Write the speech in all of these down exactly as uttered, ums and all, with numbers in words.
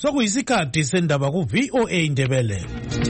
sokuyisikhathi sendaba ku V O A Indebele.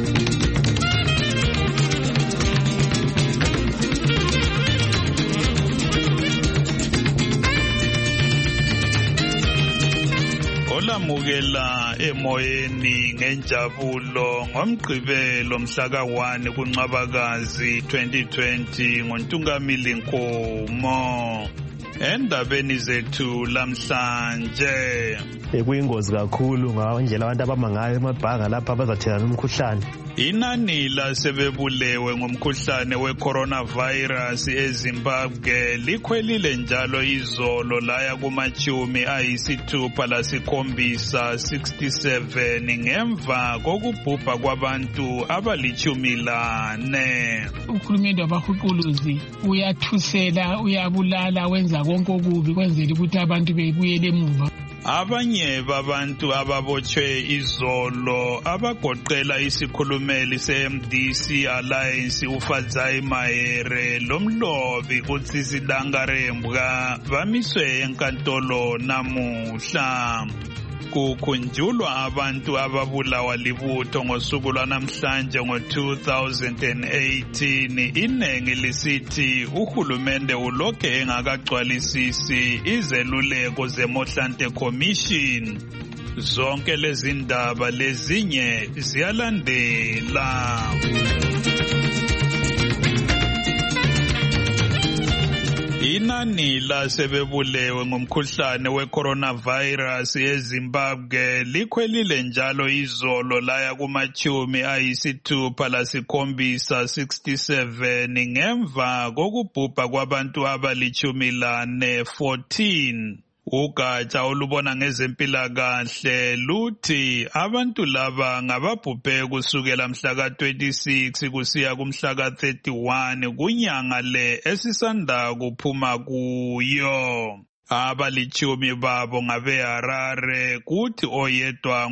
Olamukela emoyeni ngenjabulo ngomgqibelo mhla ka one kuNcwabakazi twenty twenty ngoNtungamili Nkomo. Endabeni zethu lamhlanje ekuyingozi kakhulu ngendlela abantu abamangayo emabhanga lapha bazathelana umkhuhlane. Inani lasebebulewe ngomkhuhlane we-coronavirus eZimbabwe likhwelile njalo izolo laya kumachumi ayisithupha lasikhombisa sixty-seven ngemva kokubhubha kwabantu abalichumi lane. Uhulumende wabahuquluzi uyathusela, uyabulala, wenza konke okubi kwenzela ukuthi abantu bebuyele emuva. Abanye babantu ababotshwe izolo abagoqela isikhulumeli se-M D C Alliance uFadzai Mahere lomlobi uTsitsi Dangarembga bamiswe enkantolo namuhla. Kukhunjulwa abantu ababulawa libutho ngosuku lwanamhlanje ngo two thousand eighteen. Inengi lisithi uhulumende ulokhe engakagcwalisisi izeluleko zeMohlante Commission. Zonke lezi ndaba lezinye ziyalandela. Inani lasebebulewe ngomkhuhlane we-coronavirus eZimbabwe likhwelile njalo izolo laya kumachumi ayisithupha lasikhombisa sixty-seven ngemva kokubhubha kwabantu abalichumi lane fourteen. Ugatsha olubona ngezempilakahle luthi abantu laba ngababhubhe kusukela mhla ka twenty-six kusiya kumhla ka thirty-one kunyanga le esisanda kuphuma kuyo. Abalichumi babo ngabeHarare kuthi oyedwa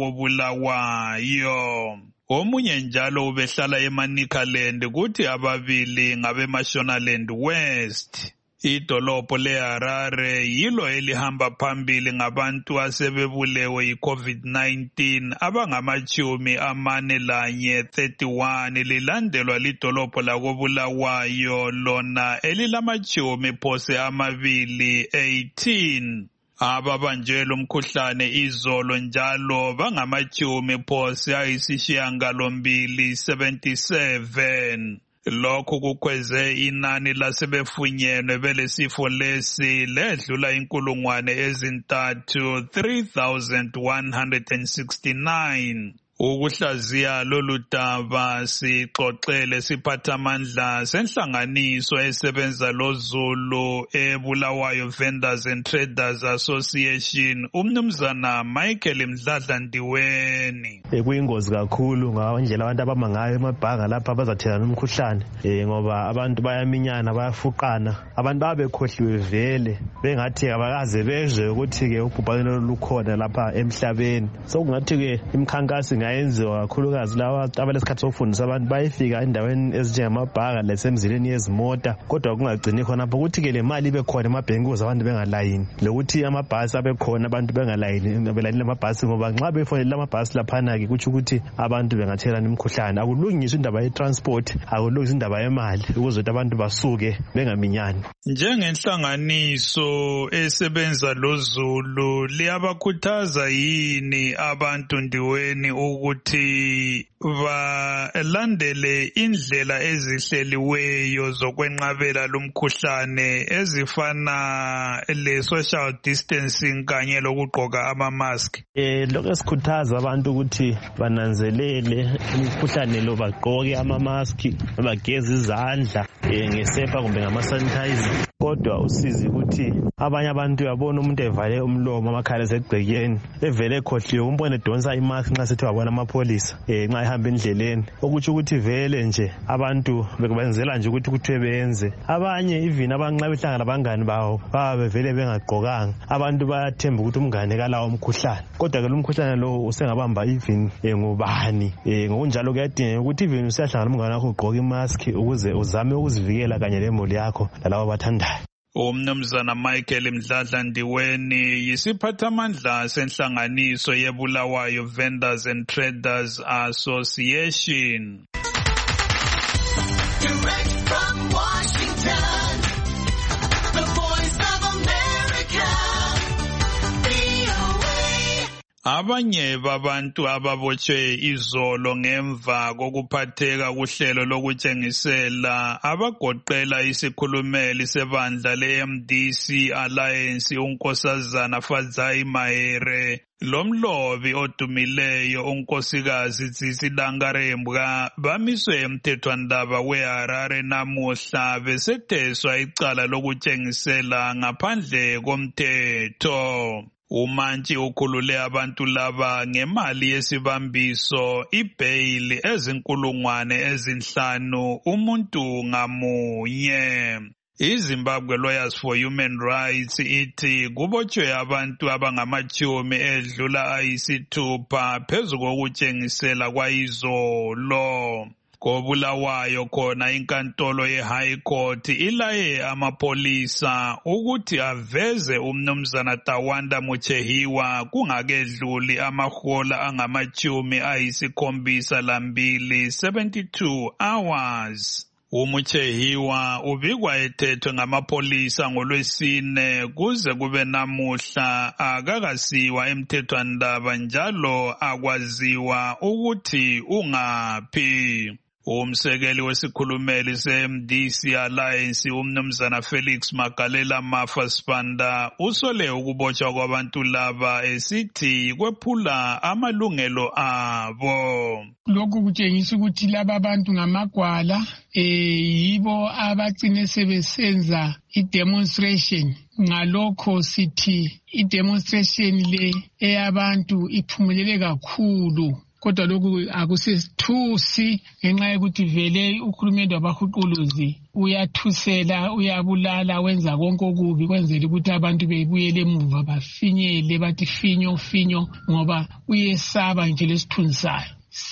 ngowakobulawayo. Omunye njalo ubehlala eManicaland kuthi ababili ngabeMashonaland West. Idolobho leHarare yilo elihamba phambili ngabantu asebebulewe yi-COVID nineteen abangamachumi amane lanye thirty-one lilandelwa lidolobho lakobulawayo lona elilamachumi phose amabili eighteen. Ababanjwe lomkhuhlane izolo njalo bangamachumi phose ayisishiyangalombili seventy-seven. Lokhu kukweze inani lasebefunyenwe belesifo lesi ledlula inkulungwane ezintathu three thousand one hundred sixty-nine. Ukuhlaziya lolu daba sixoxele siphathamandla senhlanganiso esebenza loZulu eBulawayo Vendors and Traders Association umnumzana Michael Mdladla Ndiweni. Ekuyingozi kakhulu ngendlela abantu abamangayo emabhanga lapha bazathelana umkhuhlane ngoba abantu bayaminyana bayafuqana, abantu babekhohliwe vele bengathi abakaze bezwe ukuthi ke ubhubhane lukhona lapha emhlabeni. Sokungathi ke imkhankaso ngayenziwa kakhulukazi lawa abalesikhathi sokufundisa abantu bayifika endaweni ezinjengamabhanga lesemzileni yezimota, kodwa kungagcini khona lapho ukuthi ke le mali ibe khona emabhenki ukuze abantu bengalayini, lokuthi amabhasi abe khona abantu bengalayini belayini lamabhasi, ngoba nxa befonela amabhasi laphana ke kuthi ukuthi abantu bengathelana imikhuhlane. Akulungiswe indaba ye-transport, akulungiswe indaba yemali ukuze abantu basuke bengaminyani. Njengenhlanganiso esebenza loZulu liyabakhuthaza yini abantu Ndiweni ukuthi balandele indlela ezihleliweyo zokwenqabela lumkhuhlane ezifana le-social distancing kanye lokugqoka ama-mask? Eh lokho esikhuthaza abantu ukuthi bananzelele umkhuhlane lo, bagqoke ama-mask, bageze izandla ngesepa kumbe ngama-sanitizer. Kodwa usizi ukuthi abanye abantu yabona umuntu evale umlomo amakhala segcekeni evele ekhohliwe umbone donsa imask nxa sethi wabona amapholisa eh nxa ehamba endleleni, ukuthi ukuthi vele nje abantu bekubenzela nje ukuthi kuthiwe benze. Abanye even abanqa behlangana labangani bawo babe vele bengagqokanga. Abantu bayathemba ukuthi umngane kalawo umkhuhlane, kodwa ke lo mkhuhlane lo usengabamba even ngubani. Eh ngokunjalo kuyadingeka ukuthi even usiyahlangana umngane wakho ugqoke imask ukuze uzame ukuzivikela kanye lemuli yakho lalabo bathandayo. Umnumzana Michael Mdladla Ndiweni yisiphathamandla senhlanganiso yeBulawayo Vendors and Traders Association. Direct from Washington, the Voice of America, V O A. Abanye babantu ababotshwe izolo ngemva kokuphatheka kuhlelo lokutshengisela abagoqela isikhulumeli sebandla le-M D C Alliance unkosazana Fadzai Mahere lomlobi odumileyo unkosikazi Tsitsi Dankarembwa bamiswe emthethwandaba weHarare namuhla besetheswa icala lokutshengisela ngaphandle komthetho. Umantshi ukhulule abantu laba ngemali yesibambiso ibhayili ezinkulungwane ezinhlanu umuntu ngamunye. iZimbabwe Lawyers for Human Rights ithi kubotshwe abantu abangamachumi edlula ayisithupha phezu kokutshengisela kwayizolo. KoBulawayo khona inkantolo ye-High Court ilaye amapolisa ukuthi aveze umnumzana Tawanda Muchehiwa kungakedluli amahola angamachumi ayisikhombisa lambili seventy-two hours. Umuchehiwa ubikwa ethethwe ngamapolisa ngoLwesine kuze kube namuhla akakasiwa emthethwandaba njalo akwaziwa ukuthi ungaphi. Umsekeli wesikhulumeli se-M D C Alliance umnumzana Felix Magalela Mafa Sibanda usole ukubotshwa kwabantu laba esithi kwephula amalungelo abo. Lokhu kutshengisa ukuthi laba abantu ngamagwala eh yibo abagcine sebesenza i-demonstration. Ngalokho sithi i-demonstration le eyabantu iphumelele kakhulu. Kodwa lokhu akusithusi ngenxa yokuthi vele ukhulumende wabahuquluzi uyathusela uyabulala wenza konke okubi kwenzela ukuthi abantu bebuyele emuva bafinyele bathi finyo finyo ngoba uyesaba nje lesithunzisayo.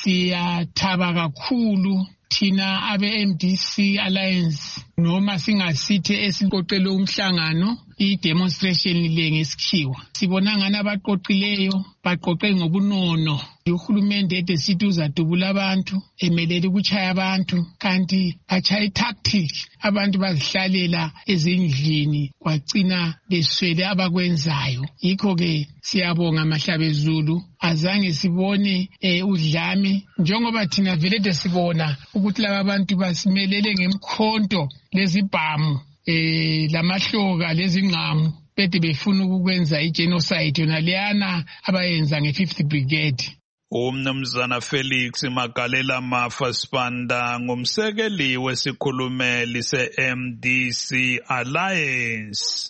Siyathaba kakhulu thina abe-M D C Alliance noma singasithe esiqoqele umhlangano i-demonstration le ngesikhiwa. Sibona ngani abaqoqileyo baqoqe ngobunono. Uhulumende ede sithi uzadubula abantu emelele ukuchaya abantu kanti bachaya i-tactic. Abantu bazihlalela ezindlini kwagcina beswele abakwenzayo. Yikho-ke siyabonga Mahlabezulu azange sibone eh, udlame njengoba thina vele de sibona ukuthi laba bantu basimelele ngemkhonto lezibhamu eh lamahloka lezingqamu bede befuna ukwenza i-genocide yona leyana abayenza nge-fifth Brigade. Umnumzana Felix Magalela Mafa Sibanda ngumsekeli wesikhulumeli se-M D C Alliance.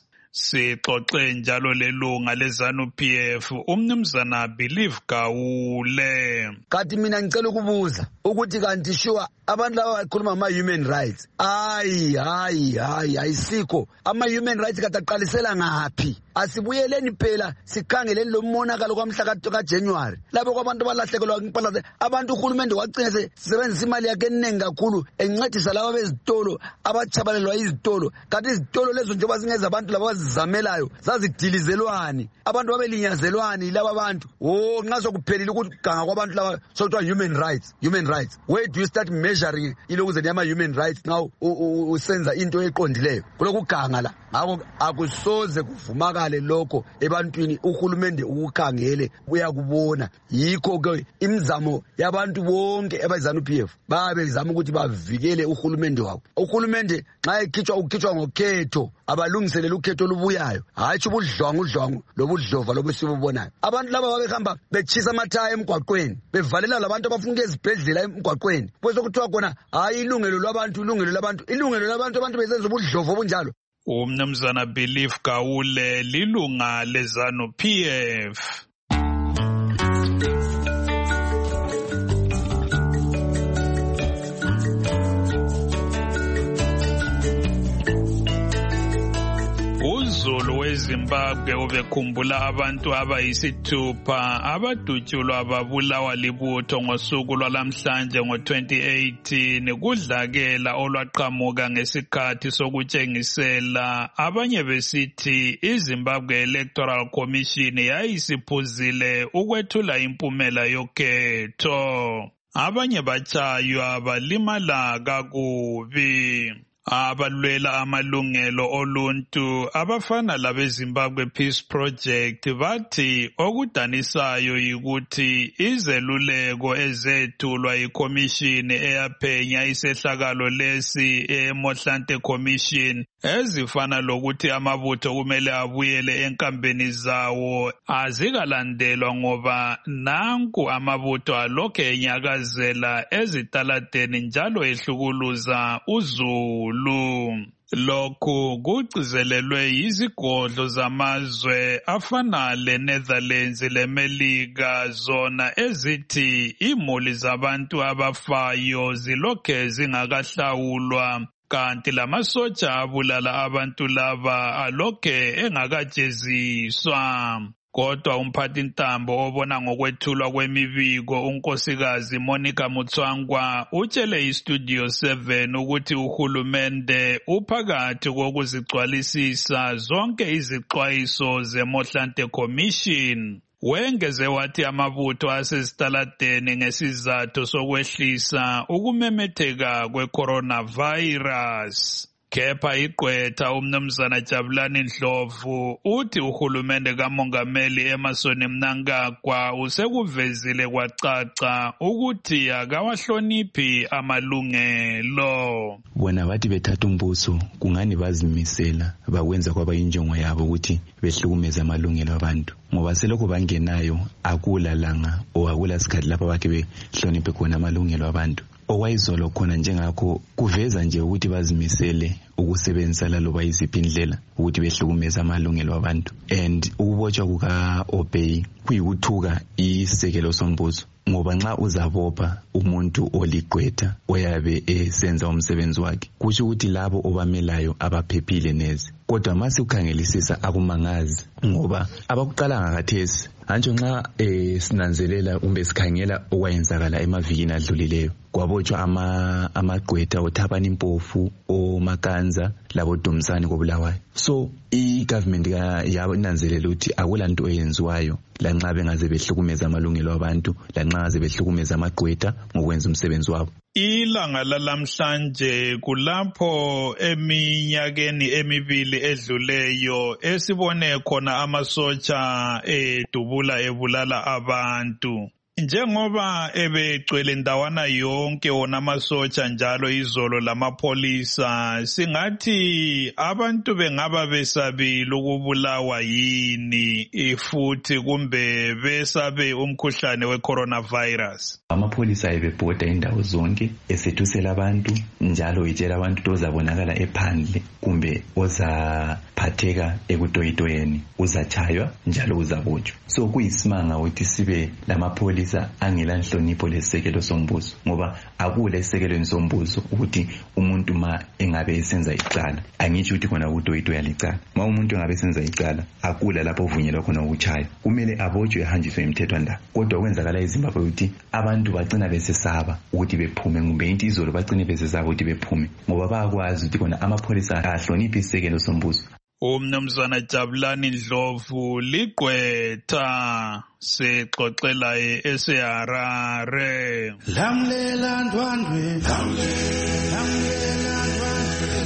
Sixoxe njalo lelunga leZANU-P F umnumzana Believe Gawule. Kanti mina ngicela ukubuza ukuthi kanti sure abantu laba bakhuluma ama human rights hayi hayi hayi ayisikho ama human rights kataqalisela ngaphi? Asibuyeleni phela sikhangeleni lo monakalo kwamhla ka January labo kwabantu balahlekelwa impahla abantu uHulumende wagcina sisebenzisa imali yakhe eningi kakhulu encedisa laba bezitolo abachabalelwa izitolo. Kanti izitolo lezo njengoba zingeza abantu laba bazizamelayo zazidilizelwani abantu babelinyazelwani laba abantu. Oh nxa sokuphelile ukuthi ganga kwabantu laba sokuthiwa human rights human rights. Where do you start measuring ilokuze niyama human rights now usenza into eqondileyo kulokuganga la? Ngakho akusoze kuvumaka lokho ebantwini uHulumende ukukhangele uyakubona. Yikho ke imizamo yabantu bonke ebaZANU-P F babe bezama ukuthi bavikele uHulumende wabo. uHulumende nxa ekhitshwa ukukhitshwa ngokhetho abalungiselela ukhetho lubuyayo hayi ubudlwangu udlwangu lobudlova lobesibubonayo. Abantu laba babehamba bechisa amathaya emgwaqweni bevalela labantu abafuna ezibhedlela emgwaqweni bese kuthiwa khona hayi ilungelo labantu ilungelo labantu ilungelo labantu abantu bezenza ubudlova obunjalo. Umnumzana Believe Gawule lilunga leZANU-P F. Uzulu weZimbabwe weZimbabwe ubekhumbula abantu abayisithupha abadutshulwa babulawa libutho ngosuku lwalamhlanje ngo twenty eighteen kudlakela olwaqhamuka ngesikhathi sokutshengisela, abanye besithi iZimbabwe Electoral Commission yayisiphuzile ukwethula impumela yokhetho. Abanye batshaywa balimala kakubi. Abalwela amalungelo oluntu abafana labeZimbabwe Peace Project bathi okudanisayo yikuthi izeluleko ezethulwa yikhomishini eyaphenya isehlakalo lesi eMohlante Commission ezifana lokuthi amabutho kumele abuyele enkambeni zawo azikalandelwa ngoba nanku amabutho alokhe enyakazela ezitaladeni njalo ehlukuluza uzulu. Lokhu kugcizelelwe yizigodlo zamazwe afana leNetherlands leMelika, zona ezithi imuli zabantu abafayo zilokhe zingakahlawulwa kanti lamasotsha abulala abantu laba alokhe engakajeziswa. Kodwa umphathintambo obona ngokwethulwa kwemibiko unkosikazi Monica Mutswangwa utshele iStudio seven ukuthi uhulumende uphakathi kokuzigcwalisisa zonke izixwayiso zeMohlante Commission. Wengeze wathi amabutho asesitaladeni ngesizathu sokwehlisa ukumemetheka kwe-coronavirus. Kepha igqwetha umnumzana Jabulani Ndlovu uthi uhulumende kamongameli Emmerson Mnangagwa usekuvezile kwacaca ukuthi akawahloniphi amalungelo. Bona bathi bethatha umbuso kungani bazimisela bakwenza kwaba injongo yabo ukuthi behlukumeze amalungelo abantu, ngoba selokho bangenayo akula langa o akula sikhathi lapho bakhe behloniphe khona amalungelo abantu. Okwayizolo khona njengakho kuveza nje ukuthi bazimisele ukusebenzisa laloba yiziphi indlela ukuthi behlukumeza amalungelo abantu. And ukubotshwa kuka-Obey kuyikuthuka isekelo sombuso, ngoba nxa uzabopha umuntu oligqwetha oyabe esenza umsebenzi wakhe kusho ukuthi labo obamelayo abaphephile neze. Kodwa mase ukhangelisisa akumangazi, ngoba abakuqala ngakathesi antsho nxa eh, sinanzelela kumbe sikhangela okwayenzakala emavikini adlulileyo kwabotshwa ama amagqwetha othabana impofu oMakanza labo Dumsani kobulawayo. So i-government yananzelela ukuthi akulanto eyenziwayo lanxa bengaze behlukumeza amalungelo abantu, lanxa ngaze behlukumeza amagqwetha ngokwenza umsebenzi wabo. Ilanga lalamhlanje kulapho eminyakeni emibili edluleyo esibone khona amasotsha edubula ebulala abantu. Njengoba ebegcwele ndawana yonke wona amasotsha njalo izolo lamapholisa, singathi abantu bengaba besabile ukubulawa yini futhi kumbe besabe umkhuhlane we-coronavirus. Amapholisa ebebhoda indawo zonke esethusela abantu njalo etshela abantu tozabonakala ephandle kumbe ozaphatheka ekutoyitoyeni uzatshaywa njalo uzabotshwa. So kuyisimanga ukuthi sibe lamapholisa angela nhlonipho lesekelo sombuso, ngoba akula isekelo sombuso ukuthi umuntu ma engabe esenza icala, angitsho ukuthi khona ukutoyitoya licala. Ma umuntu engabe esenza icala akula lapho uvunyelwa khona ukuchaya, kumele abotshwe ehanjiswe emthethwandaba. Kodwa kwenzakala eZimbabwe ukuthi abantu bagcina besesaba ukuthi bephume, kumbe into izolo bagcine besesaba ukuthi bephume ngoba bayakwazi ukuthi khona amapholisa ahloniphe isekelo sombuso. Umnumzana Jabulani Ndlovu ligqwetha sexoxela eseHarare. Lamlela ndwandwe, lamlela ndwandwe,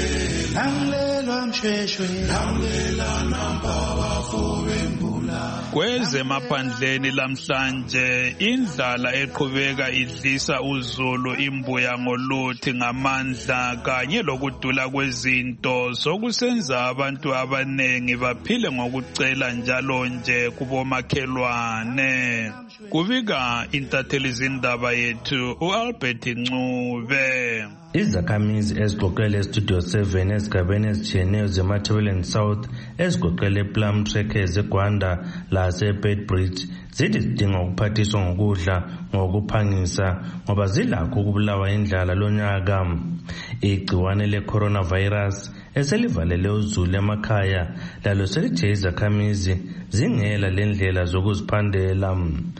lamlela mshweshwe, lamlela nampawa fubembula. Kwezemaphandleni lamhlanje indlala eqhubeka idlisa uZulu imbuya ngoluthi ngamandla kanye lokudula kwezinto sokusenza abantu abanengi baphile ngokucela njalo nje kubomakhelwane. Kubika intatheli zindaba yethu uAlbert Ncube. Izakhamizi ezigoqele eStudio seven ezigabeni ezitshiyeneyo zeMatabeleland South ezigoqele Plum Trek ezeGwanda laseBedbridge zithi zidinga ukuphathiswa ngokudla ngokuphangisa ngoba zilakho ukubulawa indlala lonyaka. Igciwane le-coronavirus eselivalele uzulu emakhaya lalo selithe izakhamizi zingela lendlela zokuziphandela.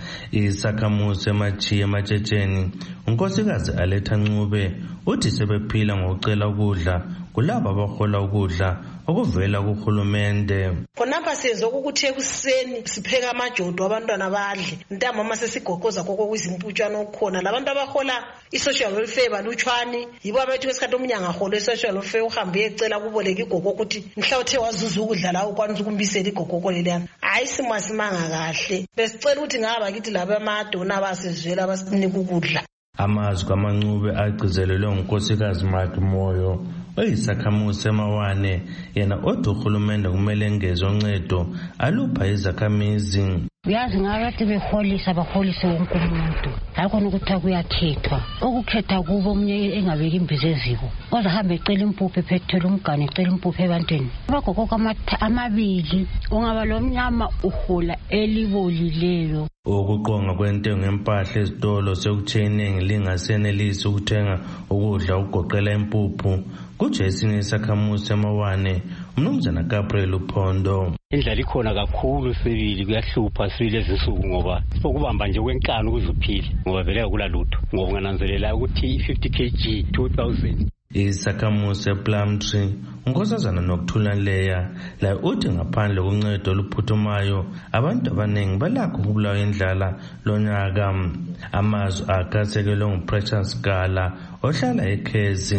Isakhamuzi emachiya ematshentsheni unkosikazi Aletha Ncube uthi sebephila ngokucela ukudla kulabo abahola ukudla okuvela kuhulumende. Khonapha siyenza ukuthi ekuseni sipheka amajodo abantwana badle ntambama sesigogoza koko kwizimputshana okukhona labantu abahola i-social welfare balutshwani yibo abethi kwesikhathi umnyanga aholo i-social welfare uhambe ecela kuboleka igogo ukuthi mhla uthe wazuza ukudla la ukwanisa ukumbisela igogoko leliyana. Hayi simo asimanga kahle, besicela ukuthi ngaba kithi laba amadona abasizwela abasinika ukudla. Amazwi kaMancube agcizelelwe ngunkosikazi Mark Moyo oyisakhamuzi emawane yena othi uhulumende kumele engeze uncedo alupha izakhamizi. Uyazi ngakade beholisa baholise wonke umuntu hakhona ukuthi kuyakhethwa ukukhetha kubo omunye engabeki imbizo eziko oza hamba ecela impuphu ephethela umgane ecela impuphu ebantwini abagogo amabili ungaba lo mnyama uhola elibolileyo. Ukuqonga kwentengo empahla ezitolo sekutheni lingasenelisi ukuthenga ukudla ukugoqela impuphu kuthi esinye isakhamuzi emawane umnumzana Gabriel Uphondo. Indlela ikhona kakhulu sibili kuyahlupha sibili ezinsuku ngoba sokubamba nje kwenkani ukuzuphila ngoba vele akula lutho ngoba ungananzelela ukuthi fifty kilograms two thousand. Isakhamuzi ePlumtree unkosazana Nokuthulanleya la uthi ngaphandle koncedo oluphuthumayo abantu abaningi balakho ukubulawa indlala lonyaka. Amazwi akasekelwe nguPrecious Gala ohlala eKhezi.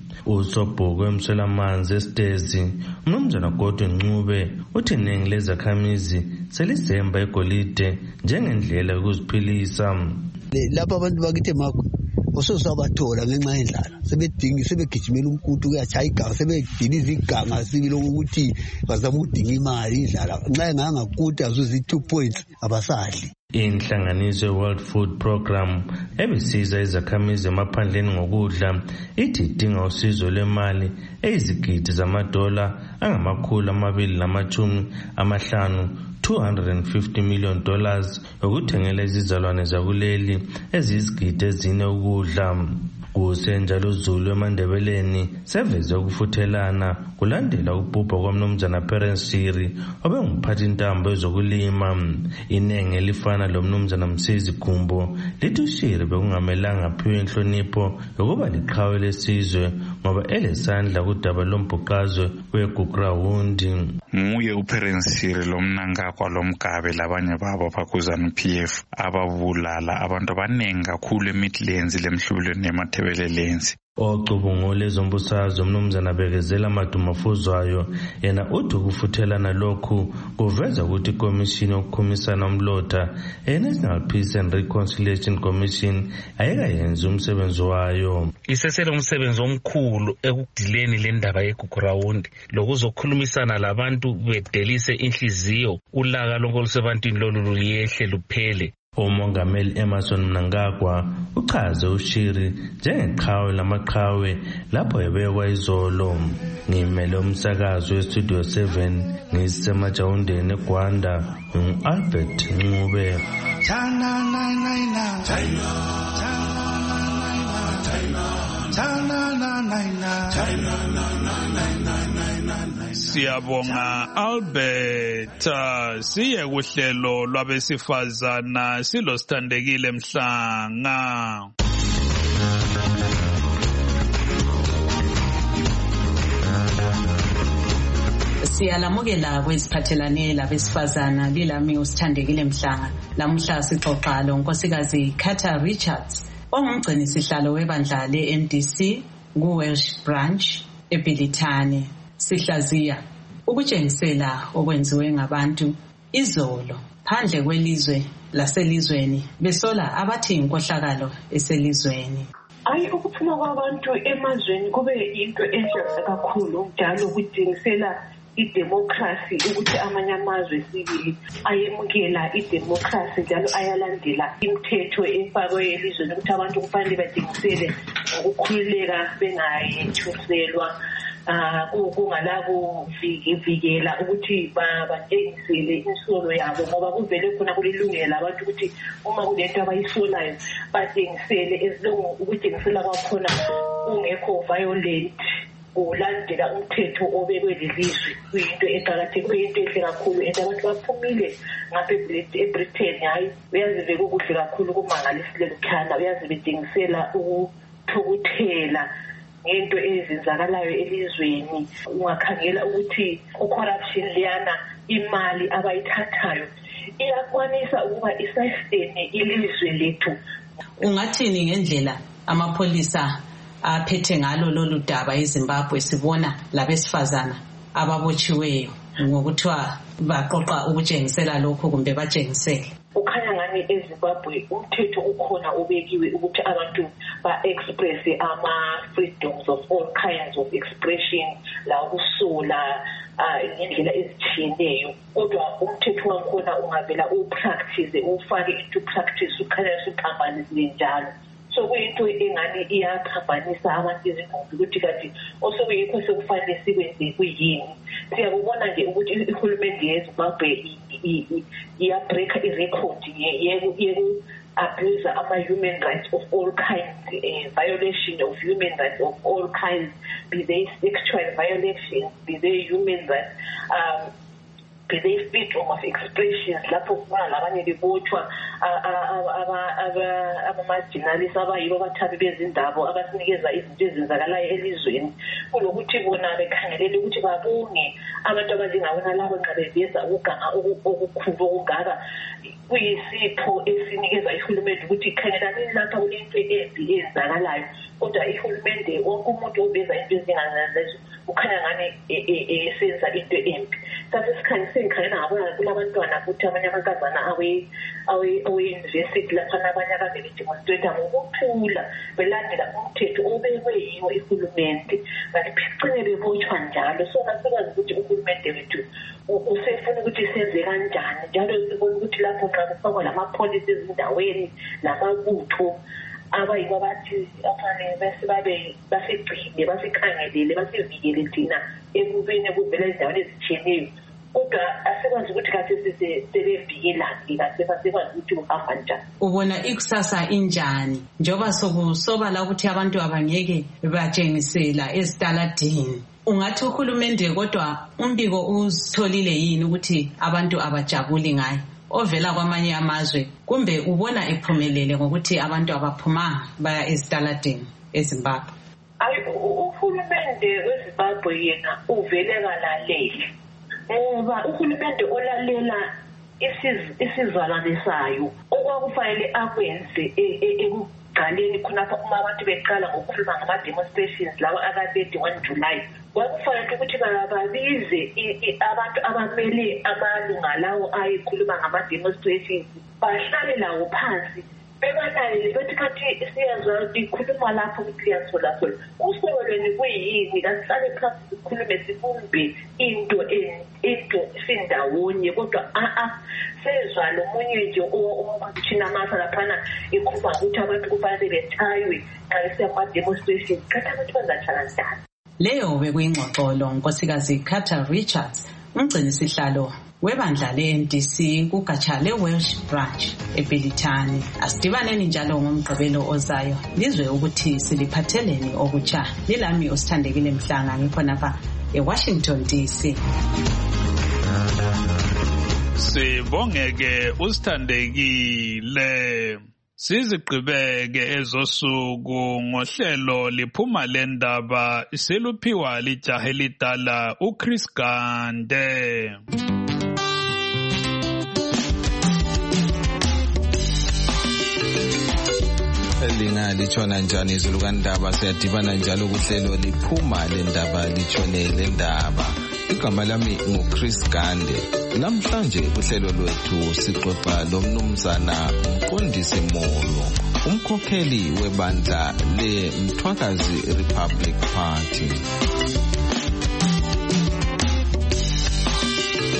Usobhuku emswelamanzi esitezi umnumzana Godwin Ncube uthi iningi lezakhamizi selizemba egolide njengendlela yokuziphilisa. Lapha abantu bakithi makho ososabathola ngenxa yendlala sebedinga sebegijimela umkutu kuyachaya iganga sebediniza iganga sibilo ukuthi bazama ukudinga imali indlala nxa engangakuthi azuzi two points abasadli. Inhlanganiso ye-World Food Program ebisiza izakhamizi emaphandleni ngokudla ithi idinga usizo lwemali eyizigidi zamadola angamakhulu amabili namachumi amahlanu two hundred fifty million dollars yokuthengela izizalwane zakuleli eziyizigidi ezine ukudla. Kusenjalo uZulu eMandebeleni seveze ukufuthelana kulandela ukubhubha kwamnumzana Perensiri obengumphathi intambo ezokulima. Inenge elifana lomnumzana Msizi Gumbo lithi uShiri bekungamelanga aphiwe inhlonipho yokuba liqhawe lesizwe ngoba elesandla kudaba lombhuqazwe weGugrawundi. Nguye uPerensiri lomnangakwa lomgabe labanye babo bakuzana P F ababulala abantu abanengi kakhulu eMidlands lemhlubulweni emathebelelenzi. Ocubungula ezombusazwe umnumzana Bekezela Madumafuzwayo yena uthi ukufuthelana lokhu kuveza ukuthi ikomishini yokukhumisana umlotha e-National Peace and Reconciliation Commission ayikayenzi umsebenzi wayo. Isesele umsebenzi omkhulu ekudileni le ndaba yeGugrawundi lokuzokhulumisana labantu bedelise inhliziyo ulaka lonke olusebantwini lolu luyehle luphele. Umongameli Emerson Mnangagwa uchaze uShiri njengeqhawe lamaqhawe lapho ebekwa izolo. Ngimele umsakazo weStudio seven ngisemajawundeni eGwanda uAlbert Ncube. Chana na na na China Chana na na na China na na na. Siyabonga Albert. Siye kuhlelo lwabesifazana silosithandekile Mhlanga. Siyalamukela kweziphathelane labesifazana lilami usithandekile Mhlanga. Lamuhla sixoxa lonkosikazi Carter Richards ongumgcini sihlalo webandla le-M D C ku-Welsh branch eBhilithani. Sihlaziya ukutshengisela okwenziwe ngabantu izolo phandle kwelizwe laselizweni besola abathi inkohlakalo eselizweni. Ayi ukuphuma kwabantu emazweni kube into enhle kakhulu njalo kudingisela idemocracy ukuthi amanye amazwe sibili ayemukela idemocracy njalo ayalandela imithetho efakwe elizweni ukuthi abantu kufanele badingisele ngokukhululeka bengayethuselwa ah kungala kuvikela ukuthi batshengisele insolo yabo ngoba kuvele khona kulilungela abantu ukuthi uma kulento abayisolayo batshengisele esilungu ukutshengisela kwakhona ungekho violent ulandela umthetho obekwe lelizwe kuyinto eqakathekile kuyinto ehle kakhulu and abantu baphumile ngapha eBritain hayi uyazi bekukuhle kakhulu kumangalisile lukhana uyazi bedingisela ukuthukuthela ngento ezenzakalayo elizweni ungakhangela ukuthi ucorruption liyana imali abayithathayo iyakwanisa ukuba isayistene ilizwe lethu. Ungathini ngendlela amapolisa aphethe ngalo lolu daba eZimbabwe sibona labesifazana ababotshiweyo ngokuthiwa baqoqa ukutshengisela lokho kumbe batshengisele? Ukhanya ngani eZimbabwe umthetho ukhona obekiwe ukuthi abantu ba-express ama-freedoms of all kinds of expression la ukusola ngendlela ezitshiyeneyo kodwa umthetho wakhona ungavela upractice ufake into practice ukhanya usiphambanisile njalo. So kuyinto engani iyaphambanisa abantu izingqondo ukuthi kanti osokuyikho sekufanele sikwenze kuyini. Siyakubona nje ukuthi uhulumende yeZimbabwe iyabreaka irecord yeku abuse ama-human rights of all kinds, uh, violation of human rights of all kinds, be they sexual violations, be they human rights, um, be they freedom of expressions. Lapho kubona labanye bebotshwa ama-marginalists abayibo abathathi bezindaba abasinikeza izinto ezenzakalayo elizweni kulokuthi bona bekhangelele ukuthi babunge abantu abanjengabona labo nxa beveza ukuganga okukhulu okungaka kuyisipho esinikeza ihulumende ukuthi khangelani lapha kulento embi eyenzakalayo kodwa ihulumende wonke umuntu obeza into ezinganalezo ukhanya ngani esenza into embi. Sathi sikhanyise ngikhangela ngabona kulabantwana futhi abanye amankazana awe-university lapha nabanye ababeledemonstrata ngokuthula belandela umthetho obekwe yiwo ihulumende kanti phicine bebotshwa njalo. So kasikwazi ukuthi uhulumende wethu usefuna ukuthi senze kanjani njalo sibona ukuthi lapho nxa kufakwa lama-policy ezindaweni namabutho abayibo abathi afanele bese babe basigcine basikhangelele basivikele thina ekubeni kuvela ezindaweni ezitshiyeneyo kodwa asikwazi ukuthi kathi sebevikelani kathi asikwazi ukuthi uhamba njani. Ubona ikusasa injani njengoba sokusobala ukuthi abantu abangeke batshengisela ezitaladini? Ungathi uhulumende kodwa umbiko usitholile yini ukuthi abantu abajabuli ngayo ovela kwamanye amazwe kumbe ubona ephumelele ngokuthi abantu abaphumanga baya ezitaladini eZimbabwe? Ayi uhulumende weZimbabwe yena uvele kalalele ngoba uhulumende olalela isizalwane sayo okwakufanele akwenze ekuqaleni khonapha uma abantu beqala ngokukhuluma ngama-demonstrations lawa akade one July kwakufanele ukuthi babize abantu abamele amalunga lawo ayekhuluma ngama-demonstrations bahlale lawo phansi bebalalele bethi kathi siyazwa ikhuluma lapho ukuthi liyasolasola usolo lweni kuyini kasihlale phansi sikhulume sibumbe into into sindawonye kodwa a-a sezwa lomunye nje othina laphana ikhuluma ukuthi abantu kufanele betshaywe nxa besiyama-demonstrations kathi abantu bazatshala njani. Leyo bekuyingxoxolo Nkosikazi Carter Richards umgcinisihlalo webandla le-N D C kugatsha le-Welsh branch eBelithani. Asidibaneni njalo ngomgqibelo ozayo lizwe ukuthi siliphatheleni okutsha. Lilami uSithandekile Mhlanga ngikhonapha eWashington D C. Sibongeke uSithandekile. Sizigqibeke ezosuku ngohlelo liphuma lendaba seluphiwa lijahe lidala uChris Gande. Linga litshona njani izulu kandaba siyadibana njalo kuhlelo liphuma lendaba litshone lendaba. Igama lami nguChris Gande. Namhlanje kuhlelo lwethu sixoxa lomnumzana Mqondisi Molo, umkhokheli webandla leMthwakazi Republic Party.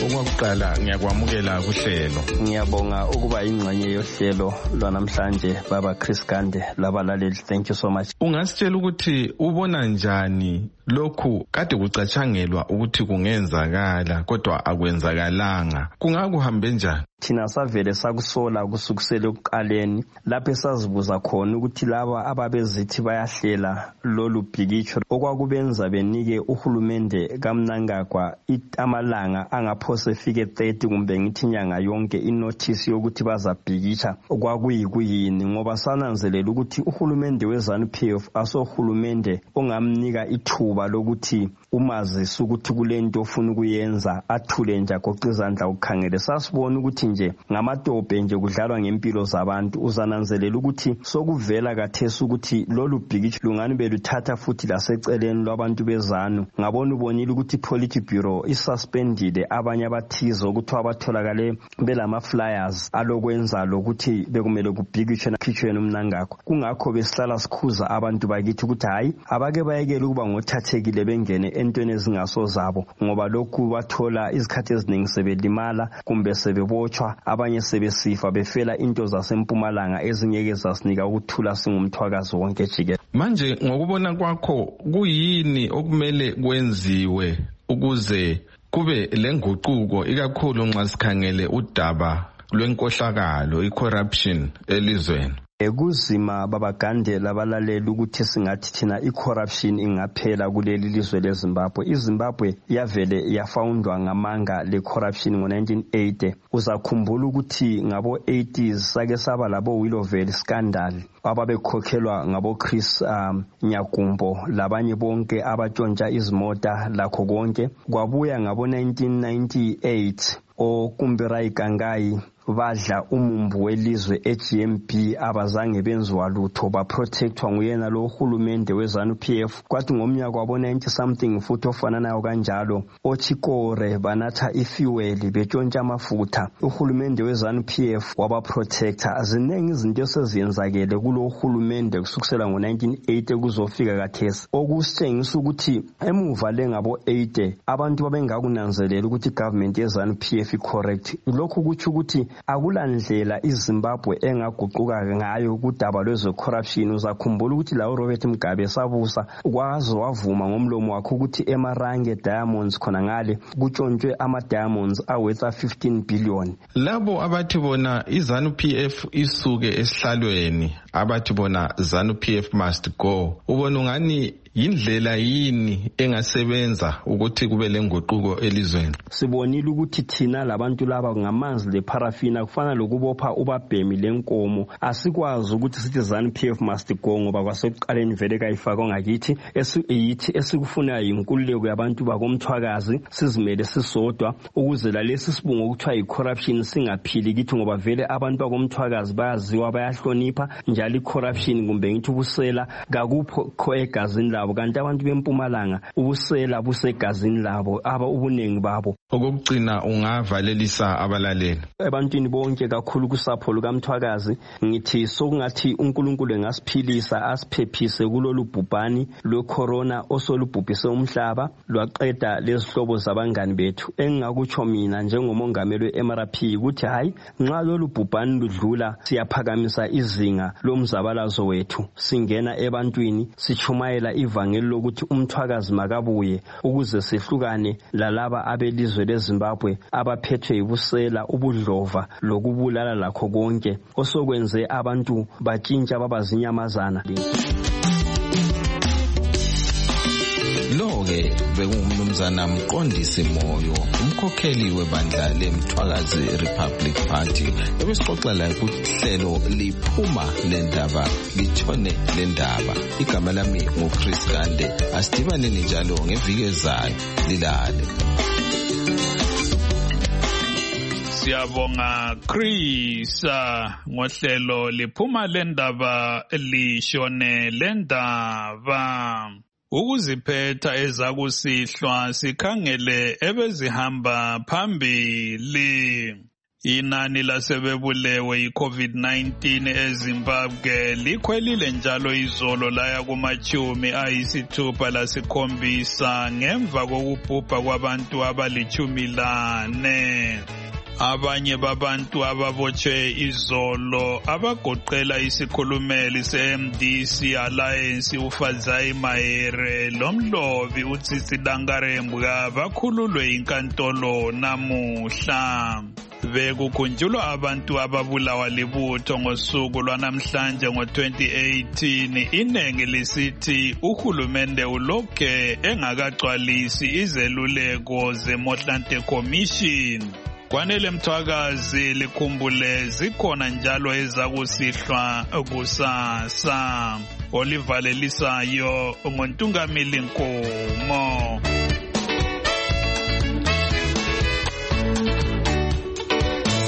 okwakuqala ngiyakwamukela kuhlelo. Ngiyabonga ukuba ingxenye yohlelo lwanamhlanje baba Chris Gande labalaleli. Thank you so much. Ungasitshela ukuthi ubona njani lokhu kade kucatshangelwa ukuthi kungenzakala kodwa akwenzakalanga, kungakuhambe njani? Thina savele sakusola kusukusela ekuqaleni lapho esazibuza khona ukuthi laba ababezithi bayahlela lolu bhikisho okwakubenza benike uhulumende kaMnangagwa amalanga angaphose fike thirty kumbe ngithi inyanga yonke inotice yokuthi bazabhikisha okwakuyikuyini, ngoba sananzelela ukuthi uhulumende weZANU P F asohulumende ongamnika ithuba lokuthi umazisi ukuthi kulento ofuna ukuyenza athule nje agoqa izandla ukukhangele. Sasibona ukuthi nje ngamadobhe nje kudlalwa ngempilo zabantu. Uzananzelela ukuthi sokuvela kathesi ukuthi lolu bhikisho lungani beluthatha futhi laseceleni lwabantu beZANU. Ngabona ubonile ukuthi Polity Bureau isuspendile abanye abathize ukuthi abatholakale belama flyers alokwenza lokuthi bekumele kubhikishwe nakhitshweni uMnangagwa. Kungakho besihlala sikhuza abantu bakithi ukuthi hayi abake bayekele ukuba ngothathekile bengene entweni ezingaso zabo, ngoba lokhu bathola izikhathi eziningi sebelimala kumbe sebebotshwa, abanye sebesifa befela into zaseMpumalanga ezingeke zasinika ukuthula singumthwakazi wonke jike. Manje ngokubona kwakho kuyini okumele kwenziwe ukuze kube lenguquko ikakhulu nxa sikhangele udaba lwenkohlakalo icorruption elizweni? Ekuzima baba Gande labalaleli ukuthi singathi thina icorruption ingaphela kuleli lizwe leZimbabwe. iZimbabwe yavele yafoundwa ngamanga le corruption ngo nineteen eighty. Uzakhumbula ukuthi ngabo eighties sake saba labo Willowvale scandal ababekhokhelwa ngabo Chris um, Nyagumbo labanye bonke abatshontsha izimota lakho konke. Kwabuya ngabo nineteen ninety-eight oKumbirai Kangai badla umumbu welizwe e-G M B abazange benziwa lutho baprotectwa nguyena lo hulumende weZANU P F. Kwathi ngomnyaka wabo ninety something futhi ofananayo kanjalo oChikore banatha ifuel betshontsha amafutha. Uhulumende weZANU P F wabaprotector. Ziningi izinto eseziyenzakele kulo hulumende kusukela ngo nineteen eighty kuzofika kathesi, okusitshengisa ukuthi emuva lengabo eighty abantu babengakunanzelela ukuthi government yeZANU P F correct. Lokhu kuthi ukuthi akulandlela iZimbabwe engaguquka ngayo kudaba lweze corruption. Uzakhumbula ukuthi la uRobert Mugabe sabusa kwaze wavuma ngomlomo wakhe ukuthi eMarange Diamonds khona ngale kutshontshwe ama diamonds awetha fifteen billion. Labo abathi bona iZANU P F isuke esihlalweni, abathi bona ZANU P F must go, ubona ungani yindlela yini engasebenza ukuthi kube lenguquko elizweni? Sibonile ukuthi thina labantu laba ngamanzi leparafina kufana lokubopha ubabhemi lenkomo. Asikwazi ukuthi sithi ZANU P F must go ngoba kwasekuqaleni vele kayifaka ngakithi esiyithi esikufuna inkululeko yabantu bakomthwakazi sizimele sisodwa ukuze la lesi sibungo ukuthiwa icorruption singaphili kithi, ngoba vele abantu bakomthwakazi bayaziwa bayahlonipha njalo icorruption kumbe ngithi ubusela kakupho egazini labo, kanti abantu beMpumalanga ubusela busegazini labo aba ubunengi babo. Okugcina ungavalelisa abalaleli ebantwini bonke kakhulu kusapho lukaMthwakazi ngithi sokungathi uNkulunkulu engasiphilisa asiphephise kulolu bhubhani lwecorona osolubhubhise umhlaba lwaqeda lezihlobo zabangani bethu. Engingakutsho mina njengomongameli we-M R P ukuthi hayi nxa lolu bhubhani ludlula siyaphakamisa izinga lomzabalazo wethu, singena ebantwini sichumayela ivangeli lokuthi umthwakazi makabuye ukuze sehlukane lalaba abelizwe leZimbabwe abaphethwe yibusela, ubudlova lokubulala lakho konke osokwenze abantu batshintsha babazinyamazana. Lo-ke bekungumnumzana Mqondisi Moyo, umkhokheli webandla leMthwakazi Republic Party, ebesixoxela kuhlelo liphuma lendaba litshone lendaba. Igama lami nguChris Gande. Asidibaneni njalo ngeviki ezayo, lilale. Siyabonga Chris ngohlelo liphuma lendaba lishone lendaba. Ukuziphetha ezakusihlwa sikhangele ebezihamba phambili. Inani lasebebulewe i-COVID nineteen eZimbabwe likhwelile njalo izolo laya kumachumi ayisithupha lasikhombisa ngemva kokubhubha kwabantu abalichumi lane. Abanye babantu ababotshwe izolo abagoqela isikhulumeli se-M D C Alliance uFadzayi Mahere lomlobi uTsitsi Dankarembwa bakhululwe inkantolo namuhla. Bekukhunjulwa abantu ababulawa libutho ngosuku lwanamhlanje ngo twenty eighteen. Inengi lisithi uhulumende ulokhe engakagcwalisi izeluleko zeMotlanthe Commission. Kwanele Mthwakazi likhumbule zikhona njalo ezakusihlwa kusasa. Oliver Lelisayo, uNtungamili Nkomo.